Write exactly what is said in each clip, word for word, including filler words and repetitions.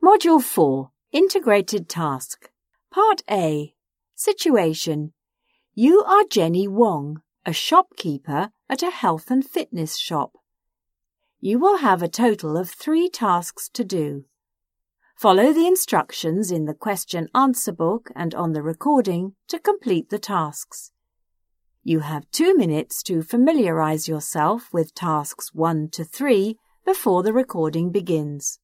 Module four, Integrated Task. Part A, Situation. You are Jenny Wong, a shopkeeper at a health and fitness shop. You will have a total of three tasks to do. Follow the instructions in the question-answer book and on the recording to complete the tasks. You have two minutes to familiarise yourself with tasks one to three before the recording begins.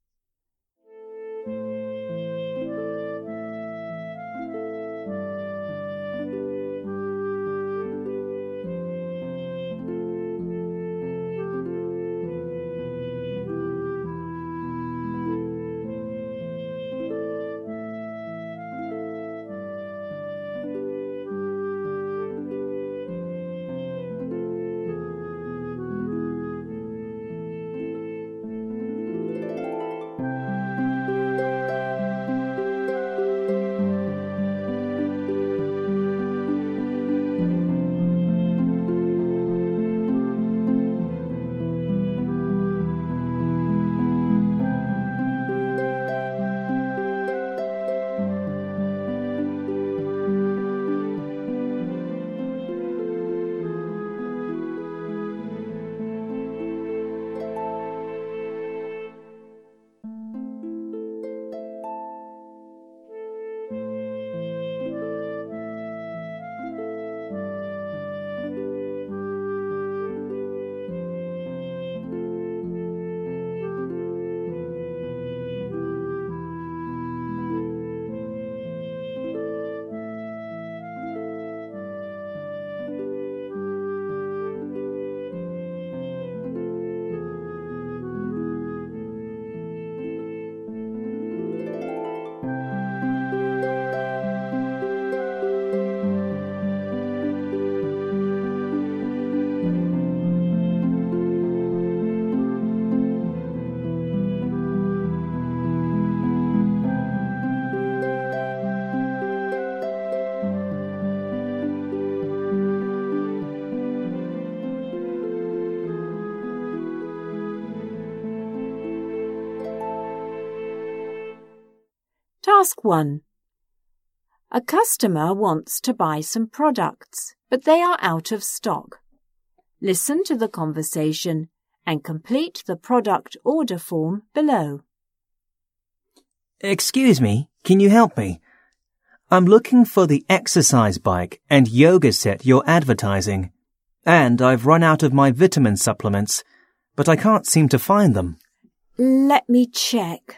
Task one. A customer wants to buy some products, but they are out of stock. Listen to the conversation and complete the product order form below. Excuse me, can you help me? I'm looking for the exercise bike and yoga set you're advertising. And I've run out of my vitamin supplements, but I can't seem to find them. Let me check.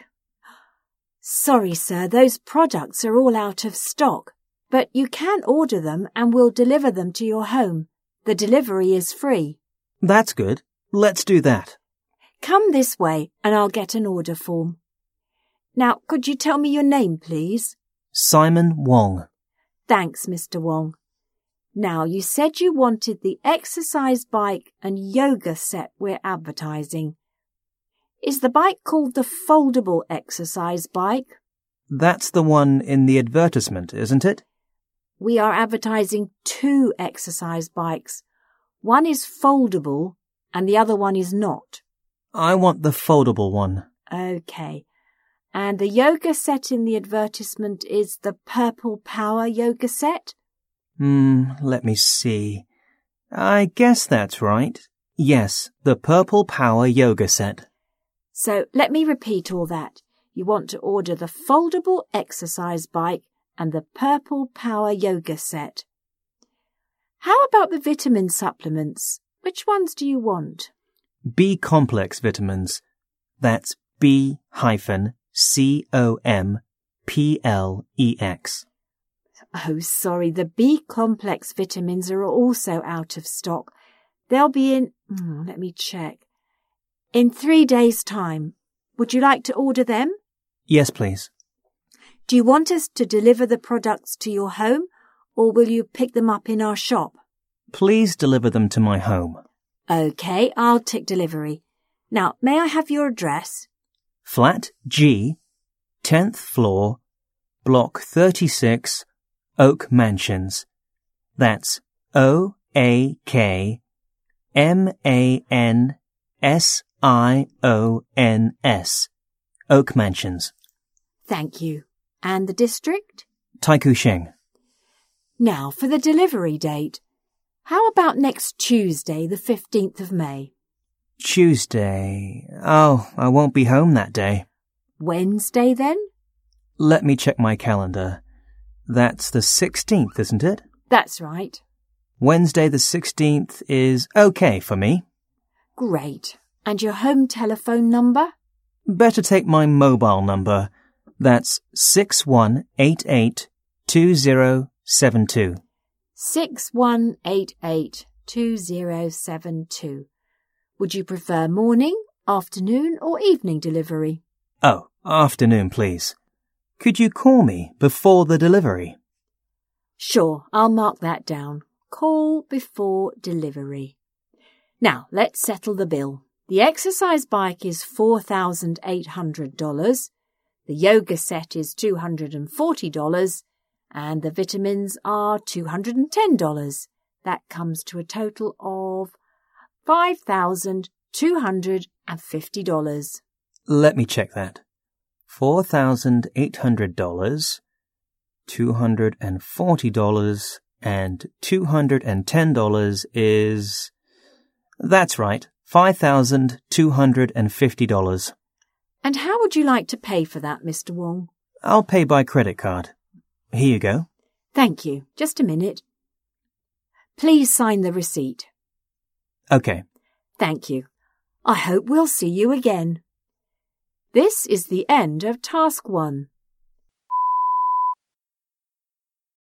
Sorry, sir, those products are all out of stock, but you can order them and we'll deliver them to your home. The delivery is free. That's good. Let's do that. Come this way and I'll get an order form. Now, could you tell me your name, please? Simon Wong. Thanks, Mister Wong. Now, you said you wanted the exercise bike and yoga set we're advertising. Is the bike called the foldable exercise bike? That's the one in the advertisement, isn't it? We are advertising two exercise bikes. One is foldable and the other one is not. I want the foldable one. Okay. And the yoga set in the advertisement is the Purple Power yoga set? Hmm, let me see. I guess that's right. Yes, the Purple Power yoga set. So let me repeat all that. You want to order the foldable exercise bike and the Purple Power yoga set. How about the vitamin supplements? Which ones do you want? B-complex vitamins. That's B hyphen C O M P L E X. Oh, sorry, the B-complex vitamins are also out of stock. They'll be in... Oh, let me check. In three days' time. Would you like to order them? Yes, please. Do you want us to deliver the products to your home, or will you pick them up in our shop? Please deliver them to my home. OK, I'll take delivery. Now, may I have your address? Flat G, tenth floor, Block thirty-six, Oak Mansions. That's O A K M A N S I O N S. Oak Mansions. Thank you. And the district? Taikushing. Now for the delivery date. How about next Tuesday, the fifteenth of May? Tuesday. Oh, I won't be home that day. Wednesday then? Let me check my calendar. That's the sixteenth, isn't it? That's right. Wednesday the sixteenth is okay for me. Great. And your home telephone number? Better take my mobile number. That's six one eight eight two zero seven two. six one eight eight two zero seven two. Would you prefer morning, afternoon or evening delivery? Oh, afternoon, please. Could you call me before the delivery? Sure, I'll mark that down. Call before delivery. Now, let's settle the bill. The exercise bike is four thousand eight hundred dollars, the yoga set is two hundred forty dollars, and the vitamins are two hundred ten dollars. That comes to a total of five thousand two hundred fifty dollars. Let me check that. four thousand eight hundred dollars, two hundred forty dollars, and two hundred ten dollars is... That's right, five thousand two hundred fifty dollars. And how would you like to pay for that, Mister Wong? I'll pay by credit card. Here you go. Thank you. Just a minute. Please sign the receipt. Okay. Thank you. I hope we'll see you again. This is the end of Task one.